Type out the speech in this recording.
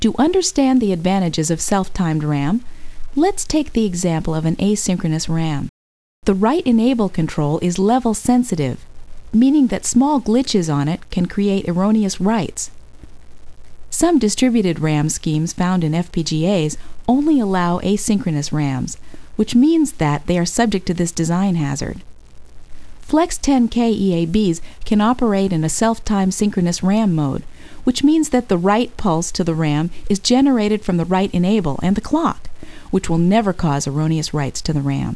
To understand the advantages of self-timed RAM, let's take the example of an asynchronous RAM. The write enable control is level sensitive, meaning that small glitches on it can create erroneous writes. Some distributed RAM schemes found in FPGAs only allow asynchronous RAMs, which means that they are subject to this design hazard. Flex 10K EABs can operate in a self-timed synchronous RAM mode, which means that the write pulse to the RAM is generated from the write enable and the clock, which will never cause erroneous writes to the RAM.